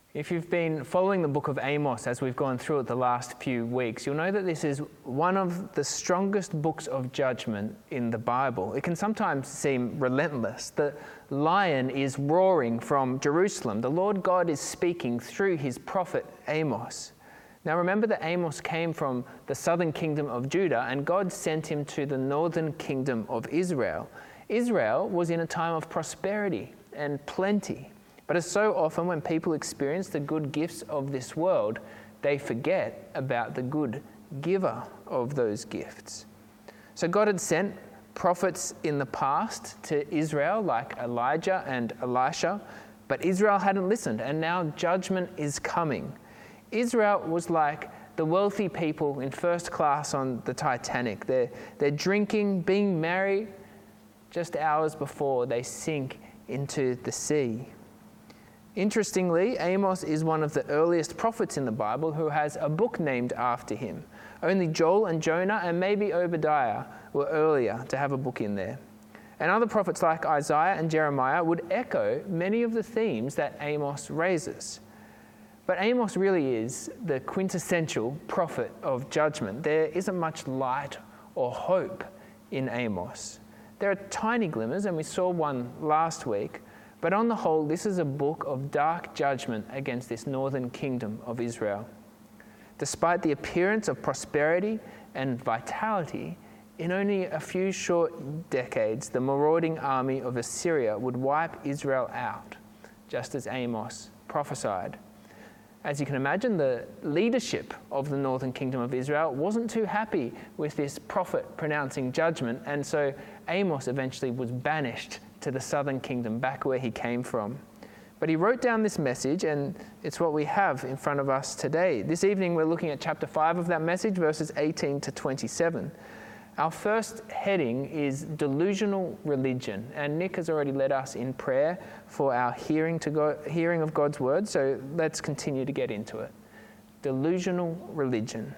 If you've been following the book of Amos as we've gone through it the last few weeks, you'll know that this is one of the strongest books of judgment in the Bible. It can sometimes seem relentless. The lion is roaring from Jerusalem. The Lord God is speaking through his prophet Amos. Now remember that Amos came from the southern kingdom of Judah, and God sent him to the northern kingdom of Israel. Israel was in a time of prosperity and plenty. But as so often when people experience the good gifts of this world, they forget about the good giver of those gifts. So God had sent prophets in the past to Israel like Elijah and Elisha, but Israel hadn't listened, and now judgment is coming. Israel was like the wealthy people in first class on the Titanic. They're drinking, being merry, just hours before they sink into the sea. Interestingly, Amos is one of the earliest prophets in the Bible who has a book named after him. Only Joel and Jonah and maybe Obadiah were earlier to have a book in there. And other prophets like Isaiah and Jeremiah would echo many of the themes that Amos raises. But Amos really is the quintessential prophet of judgment. There isn't much light or hope in Amos. There are tiny glimmers, and we saw one last week, but on the whole, this is a book of dark judgment against this northern kingdom of Israel. Despite the appearance of prosperity and vitality, in only a few short decades, the marauding army of Assyria would wipe Israel out, just as Amos prophesied. As you can imagine, the leadership of the northern kingdom of Israel wasn't too happy with this prophet pronouncing judgment, and so Amos eventually was banished to the southern kingdom, back where he came from. But he wrote down this message, and it's what we have in front of us today. This evening we're looking at chapter 5 of that message, verses 18 to 27. Our first heading is delusional religion, and Nick has already led us in prayer for our hearing of God's word, so let's continue to get into it. Delusional religion.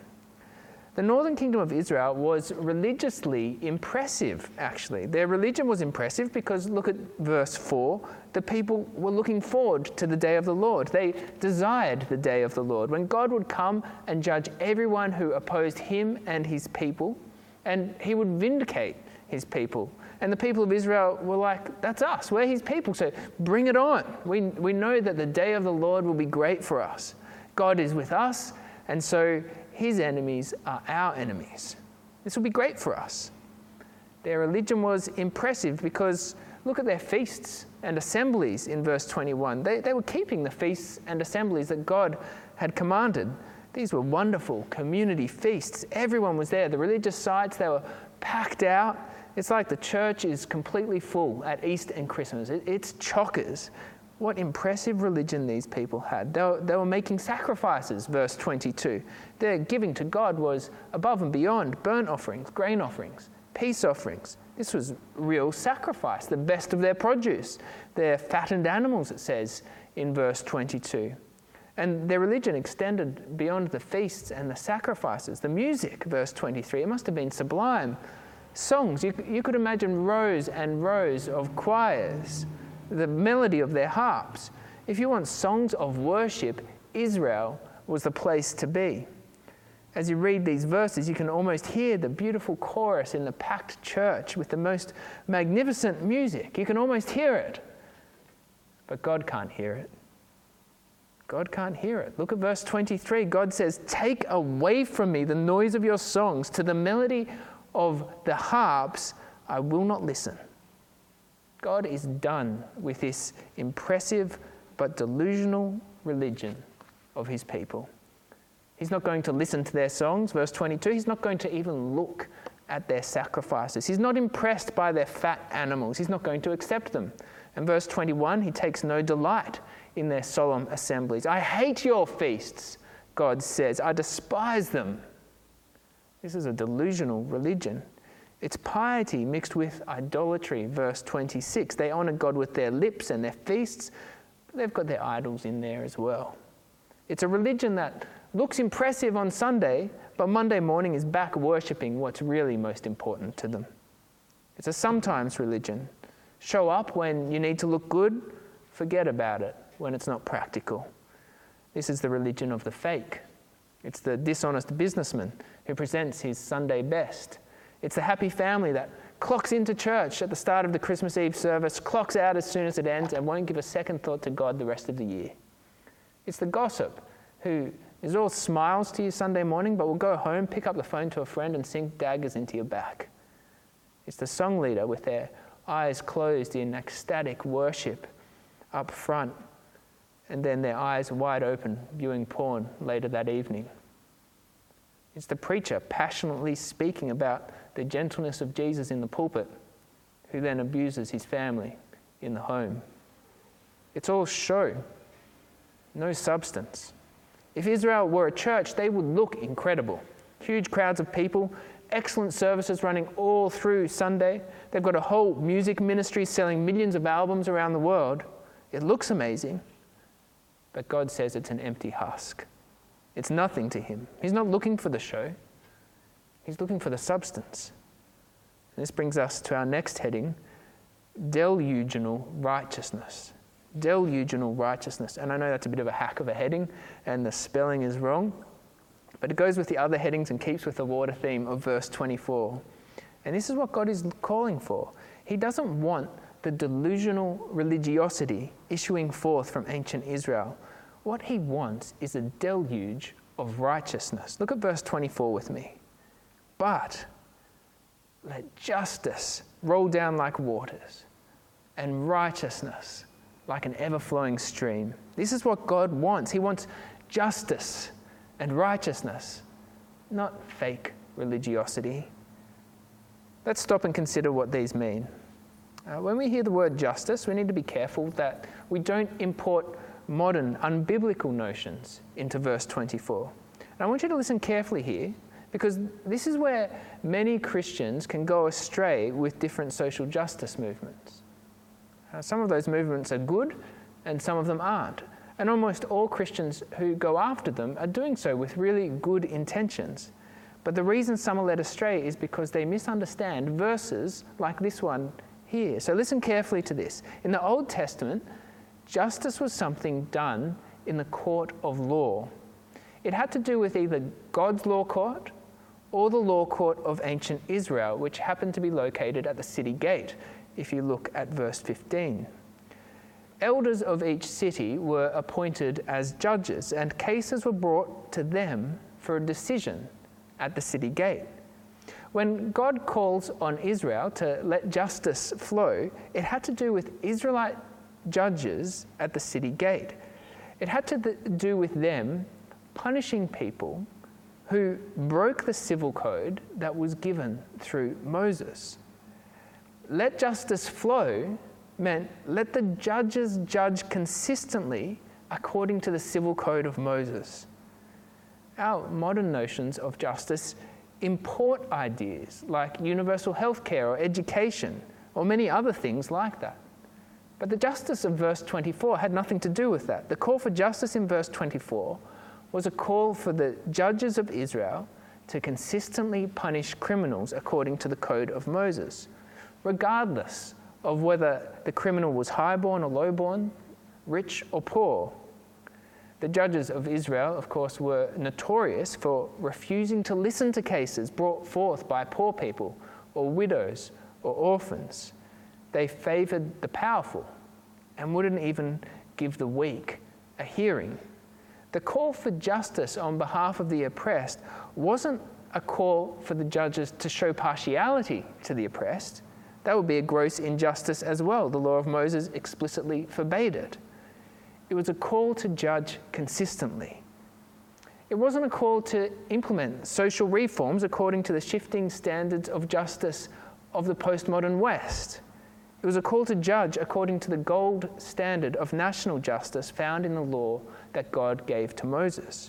The northern kingdom of Israel was religiously impressive, actually. Their religion was impressive because, look at verse 4, the people were looking forward to the day of the Lord. They desired the day of the Lord, when God would come and judge everyone who opposed him and his people, and he would vindicate his people. And the people of Israel were like, that's us, we're his people, so bring it on. We know that the day of the Lord will be great for us. God is with us, and so his enemies are our enemies. This will be great for us. Their religion was impressive because look at their feasts and assemblies in verse 21. They were keeping the feasts and assemblies that God had commanded. These were wonderful community feasts. Everyone was there. The religious sites, they were packed out. It's like the church is completely full at Easter and Christmas. It's chockers. What impressive religion these people had. They were making sacrifices, verse 22. Their giving to God was above and beyond burnt offerings, grain offerings, peace offerings. This was real sacrifice, the best of their produce. Their fattened animals, it says in verse 22. And their religion extended beyond the feasts and the sacrifices. The music, verse 23, it must have been sublime. Songs, you could imagine rows and rows of choirs, the melody of their harps. If you want songs of worship, Israel was the place to be. As you read these verses, you can almost hear the beautiful chorus in the packed church with the most magnificent music. You can almost hear it. But God can't hear it. God can't hear it. Look at verse 23. God says, "Take away from me the noise of your songs. To the melody of the harps, I will not listen." God is done with this impressive but delusional religion of his people. He's not going to listen to their songs, verse 22. He's not going to even look at their sacrifices. He's not impressed by their fat animals. He's not going to accept them. And verse 21, he takes no delight in their solemn assemblies. "I hate your feasts," God says. "I despise them." This is a delusional religion. It's piety mixed with idolatry, verse 26. They honor God with their lips and their feasts, but they've got their idols in there as well. It's a religion that looks impressive on Sunday, but Monday morning is back worshipping what's really most important to them. It's a sometimes religion. Show up when you need to look good, forget about it when it's not practical. This is the religion of the fake. It's the dishonest businessman who presents his Sunday best. It's the happy family that clocks into church at the start of the Christmas Eve service, clocks out as soon as it ends, and won't give a second thought to God the rest of the year. It's the gossip who is all smiles to you Sunday morning, but will go home, pick up the phone to a friend and sink daggers into your back. It's the song leader with their eyes closed in ecstatic worship up front, and then their eyes wide open viewing porn later that evening. It's the preacher passionately speaking about the gentleness of Jesus in the pulpit, who then abuses his family in the home. It's all show, no substance. If Israel were a church, they would look incredible. Huge crowds of people, excellent services running all through Sunday. They've got a whole music ministry selling millions of albums around the world. It looks amazing, but God says it's an empty husk. It's nothing to him. He's not looking for the show. He's looking for the substance. And this brings us to our next heading, delusional righteousness. Delusional righteousness. And I know that's a bit of a hack of a heading, and the spelling is wrong, but it goes with the other headings and keeps with the water theme of verse 24. And this is what God is calling for. He doesn't want the delusional religiosity issuing forth from ancient Israel. What he wants is a deluge of righteousness. Look at verse 24 with me. But let justice roll down like waters, and righteousness like an ever-flowing stream. This is what God wants. He wants justice and righteousness, not fake religiosity. Let's stop and consider what these mean. When we hear the word justice, we need to be careful that we don't import modern, unbiblical notions into verse 24. And I want you to listen carefully here, because this is where many Christians can go astray with different social justice movements. Some of those movements are good and some of them aren't. And almost all Christians who go after them are doing so with really good intentions. But the reason some are led astray is because they misunderstand verses like this one here. So listen carefully to this. In the Old Testament, justice was something done in the court of law. It had to do with either God's law court or the law court of ancient Israel, which happened to be located at the city gate, if you look at verse 15. Elders of each city were appointed as judges, and cases were brought to them for a decision at the city gate. When God calls on Israel to let justice flow, it had to do with Israelite judges at the city gate. It had to do with them punishing people who broke the civil code that was given through Moses. Let justice flow meant let the judges judge consistently according to the civil code of Moses. Our modern notions of justice import ideas like universal health care or education or many other things like that. But the justice of verse 24 had nothing to do with that. The call for justice in verse 24 was a call for the judges of Israel to consistently punish criminals according to the code of Moses, regardless of whether the criminal was highborn or lowborn, rich or poor. The judges of Israel, of course, were notorious for refusing to listen to cases brought forth by poor people or widows or orphans. They favoured the powerful and wouldn't even give the weak a hearing. The call for justice on behalf of the oppressed wasn't a call for the judges to show partiality to the oppressed. That would be a gross injustice as well. The law of Moses explicitly forbade it. It was a call to judge consistently. It wasn't a call to implement social reforms according to the shifting standards of justice of the postmodern West. It was a call to judge according to the gold standard of national justice found in the law that God gave to Moses.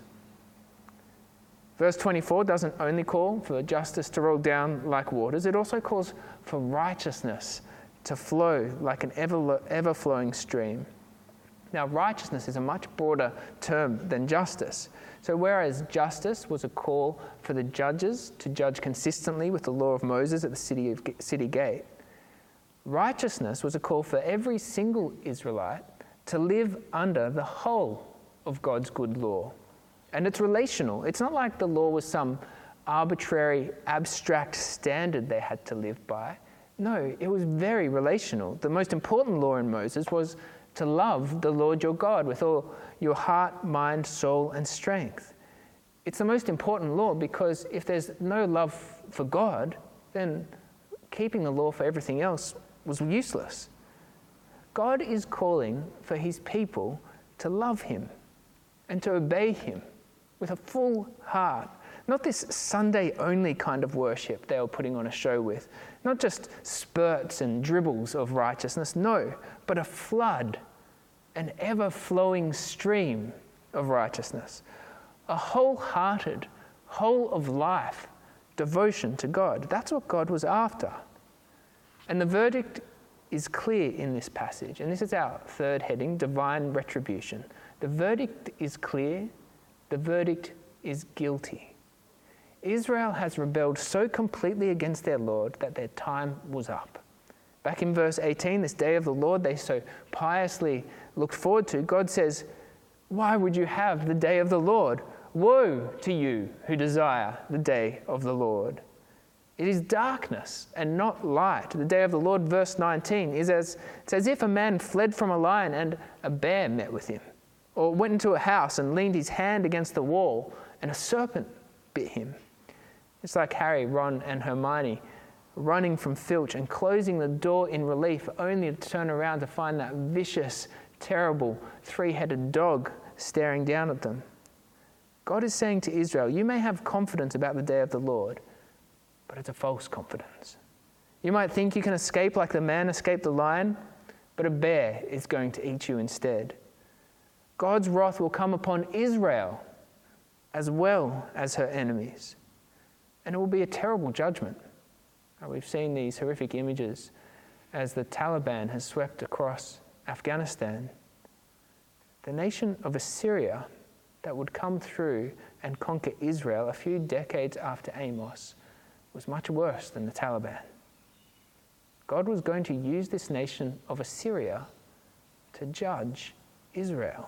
Verse 24 doesn't only call for justice to roll down like waters, it also calls for righteousness to flow like an ever-flowing stream. Now, righteousness is a much broader term than justice. So whereas justice was a call for the judges to judge consistently with the law of Moses at the city gate, righteousness was a call for every single Israelite to live under the whole of God's good law. And it's relational. It's not like the law was some arbitrary, abstract standard they had to live by. No, it was very relational. The most important law in Moses was to love the Lord your God with all your heart, mind, soul, and strength. It's the most important law because if there's no love for God, then keeping the law for everything else was useless. God is calling for his people to love him and to obey him with a full heart. Not this Sunday-only kind of worship they were putting on a show with. Not just spurts and dribbles of righteousness, no, but a flood, an ever-flowing stream of righteousness. A wholehearted, whole-of-life devotion to God. That's what God was after. And the verdict is clear in this passage. And this is our third heading, divine retribution. The verdict is clear. The verdict is guilty. Israel has rebelled so completely against their Lord that their time was up. Back in verse 18, this day of the Lord they so piously looked forward to, God says, "Why would you have the day of the Lord? Woe to you who desire the day of the Lord." It is darkness and not light. The day of the Lord, verse 19, it's as if a man fled from a lion and a bear met with him, or went into a house and leaned his hand against the wall and a serpent bit him. It's like Harry, Ron, and Hermione running from Filch and closing the door in relief, only to turn around to find that vicious, terrible, three-headed dog staring down at them. God is saying to Israel, you may have confidence about the day of the Lord, but it's a false confidence. You might think you can escape like the man escaped the lion, but a bear is going to eat you instead. God's wrath will come upon Israel as well as her enemies. And it will be a terrible judgment. We've seen these horrific images as the Taliban has swept across Afghanistan. The nation of Assyria that would come through and conquer Israel a few decades after Amos was much worse than the Taliban. God was going to use this nation of Assyria to judge Israel.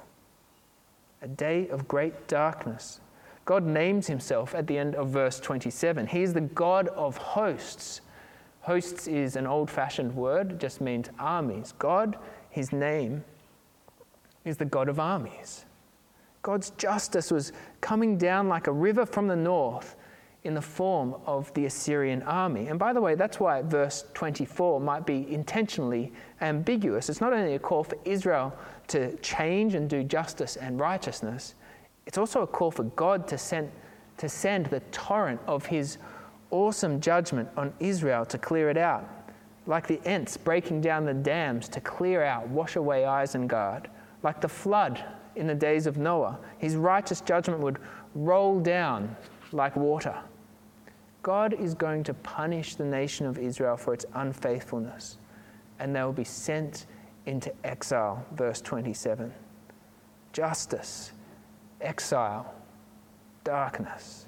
A day of great darkness. God names himself at the end of verse 27. He is the God of hosts. Hosts is an old-fashioned word. It just means armies. God, his name, is the God of armies. God's justice was coming down like a river from the north in the form of the Assyrian army. And by the way, that's why verse 24 might be intentionally ambiguous. It's not only a call for Israel to change and do justice and righteousness, it's also a call for God to send the torrent of his awesome judgment on Israel to clear it out, like the Ents breaking down the dams to clear out, wash away Isengard, like the flood in the days of Noah. His righteous judgment would roll down like water. God is going to punish the nation of Israel for its unfaithfulness, and they will be sent into exile, verse 27. Justice, exile, darkness.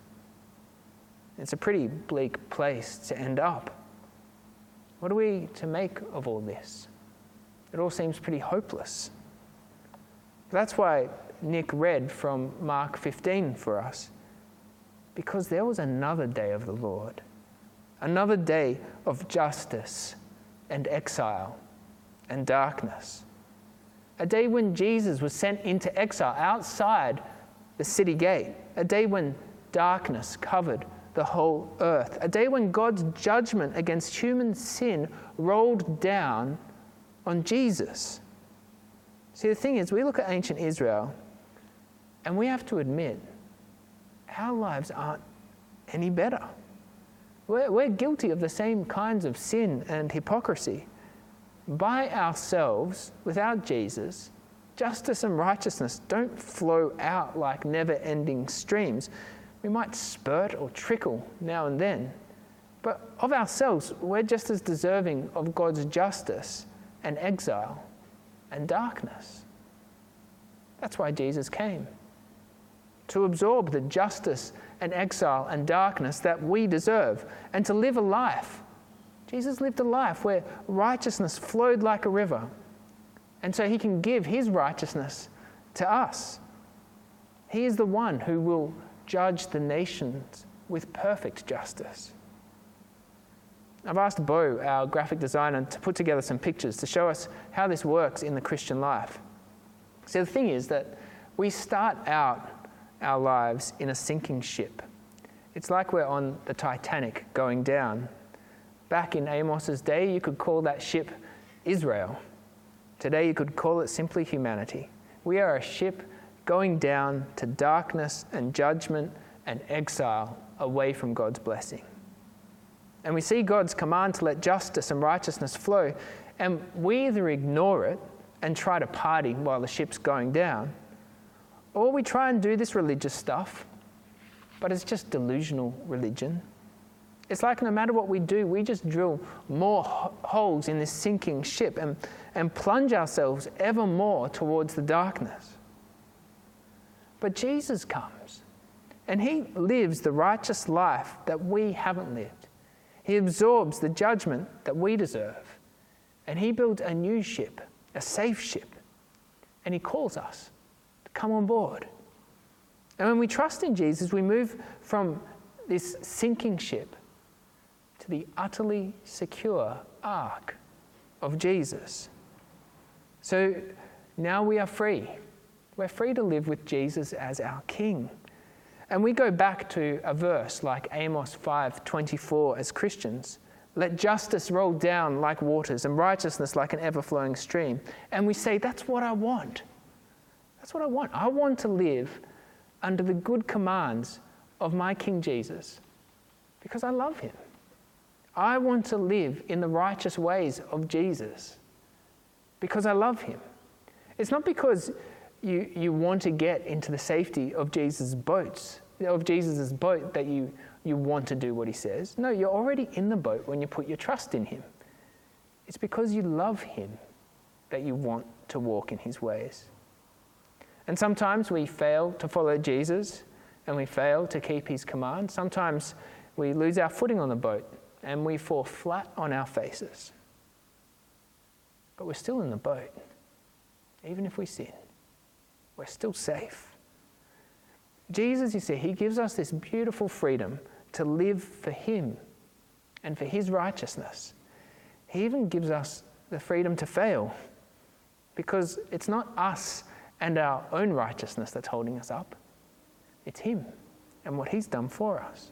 It's a pretty bleak place to end up. What are we to make of all this? It all seems pretty hopeless. That's why Nick read from Mark 15 for us, because there was another day of the Lord, another day of justice and exile and darkness, a day when Jesus was sent into exile outside the city gate, a day when darkness covered the whole earth, a day when God's judgment against human sin rolled down on Jesus. See, the thing is, we look at ancient Israel and we have to admit our lives aren't any better. We're guilty of the same kinds of sin and hypocrisy. By ourselves, without Jesus, justice and righteousness don't flow out like never-ending streams. We might spurt or trickle now and then, but of ourselves, we're just as deserving of God's justice and exile and darkness. That's why Jesus came, to absorb the justice and exile and darkness that we deserve, and to live a life. Jesus lived a life where righteousness flowed like a river, and so he can give his righteousness to us. He is the one who will judge the nations with perfect justice. I've asked Bo, our graphic designer, to put together some pictures to show us how this works in the Christian life. So the thing is that we start out our lives in a sinking ship. It's like we're on the Titanic going down. Back in Amos's day, you could call that ship Israel. Today, you could call it simply humanity. We are a ship going down to darkness and judgment and exile away from God's blessing. And we see God's command to let justice and righteousness flow, and we either ignore it and try to party while the ship's going down, or we try and do this religious stuff, but it's just delusional religion. It's like no matter what we do, we just drill more holes in this sinking ship and plunge ourselves ever more towards the darkness. But Jesus comes, and he lives the righteous life that we haven't lived. He absorbs the judgment that we deserve, and he builds a new ship, a safe ship, and he calls us to come on board. And when we trust in Jesus, we move from this sinking ship to the utterly secure ark of Jesus. So now we are free. We're free to live with Jesus as our King. And we go back to a verse like Amos 5:24 as Christians. Let justice roll down like waters and righteousness like an ever-flowing stream. And we say, that's what I want. That's what I want. I want to live under the good commands of my King Jesus because I love him. I want to live in the righteous ways of Jesus because I love him. It's not because you want to get into the safety of Jesus' boat that you want to do what he says. No, you're already in the boat when you put your trust in him. It's because you love him that you want to walk in his ways. And sometimes we fail to follow Jesus and we fail to keep his commands. Sometimes we lose our footing on the boat and we fall flat on our faces. But we're still in the boat. Even if we sin, we're still safe. Jesus, you see, he gives us this beautiful freedom to live for him and for his righteousness. He even gives us the freedom to fail because it's not us and our own righteousness that's holding us up. It's him and what he's done for us.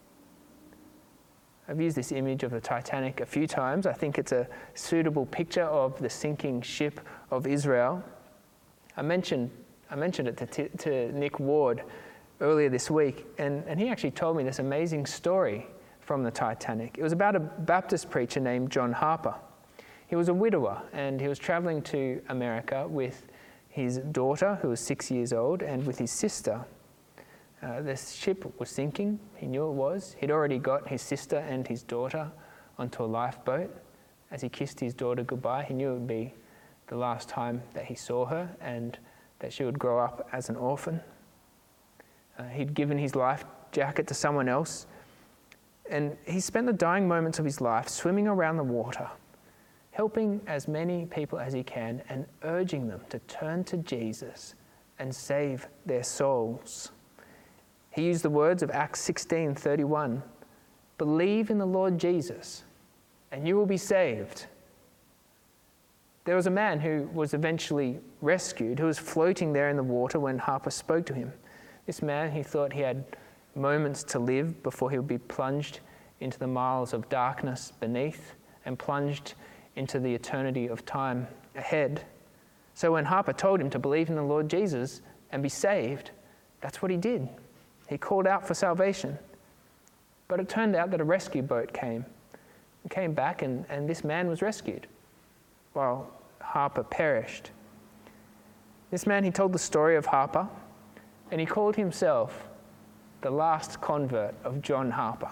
I've used this image of the Titanic a few times. I think it's a suitable picture of the sinking ship of Israel. I mentioned it to Nick Ward earlier this week, and he actually told me this amazing story from the Titanic. It was about a Baptist preacher named John Harper. He was a widower, and he was traveling to America with his daughter, who was 6 years old, and with his sister. The ship was sinking. He knew it was. He'd already got his sister and his daughter onto a lifeboat. As he kissed his daughter goodbye, he knew it would be the last time that he saw her and that she would grow up as an orphan. He'd given his life jacket to someone else, and he spent the dying moments of his life swimming around the water, helping as many people as he can and urging them to turn to Jesus and save their souls. He used the words of Acts 16:31, "Believe in the Lord Jesus, and you will be saved." There was a man who was eventually rescued, who was floating there in the water when Harper spoke to him. This man, he thought he had moments to live before he would be plunged into the miles of darkness beneath and plunged into the eternity of time ahead. So when Harper told him to believe in the Lord Jesus and be saved, that's what he did. He called out for salvation. But it turned out that a rescue boat came back and this man was rescued while Harper perished. This man, he told the story of Harper, and he called himself the last convert of John Harper.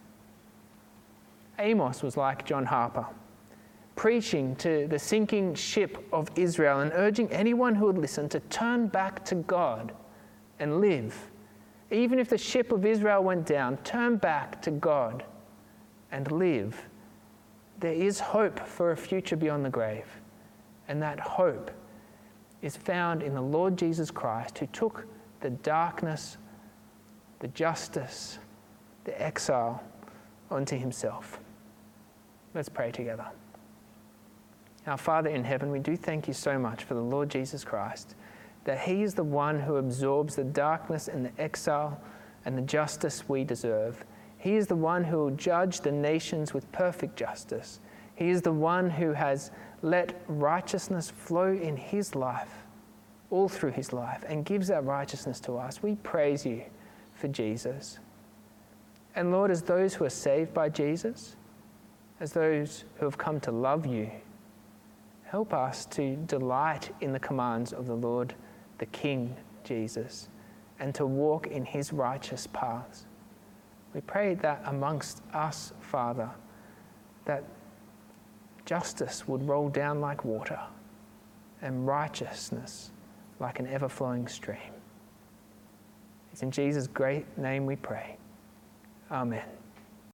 Amos was like John Harper, preaching to the sinking ship of Israel and urging anyone who would listen to turn back to God and live. Even if the ship of Israel went down, turn back to God and live. There is hope for a future beyond the grave, and that hope is found in the Lord Jesus Christ, who took the darkness, the justice, the exile onto himself. Let's pray together. Our Father in heaven, we do thank you so much for the Lord Jesus Christ, that he is the one who absorbs the darkness and the exile and the justice we deserve. He is the one who will judge the nations with perfect justice. He is the one who has let righteousness flow in his life, all through his life, and gives that righteousness to us. We praise you for Jesus. And Lord, as those who are saved by Jesus, as those who have come to love you, help us to delight in the commands of the Lord, the King, Jesus, and to walk in his righteous paths. We pray that amongst us, Father, that justice would roll down like water and righteousness like an ever-flowing stream. It's in Jesus' great name we pray. Amen.